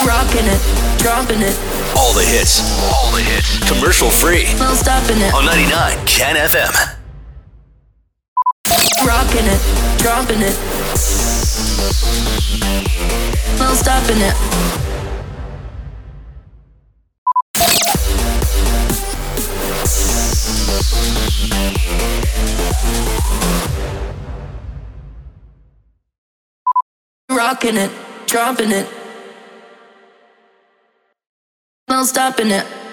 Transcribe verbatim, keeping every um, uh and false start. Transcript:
Rocking it, dropping it. All the hits, all the hits, commercial free. No stopping it. On ninety-nine Can F M. Rocking it, dropping it. No stopping it. Rocking it, dropping it. No stopping it.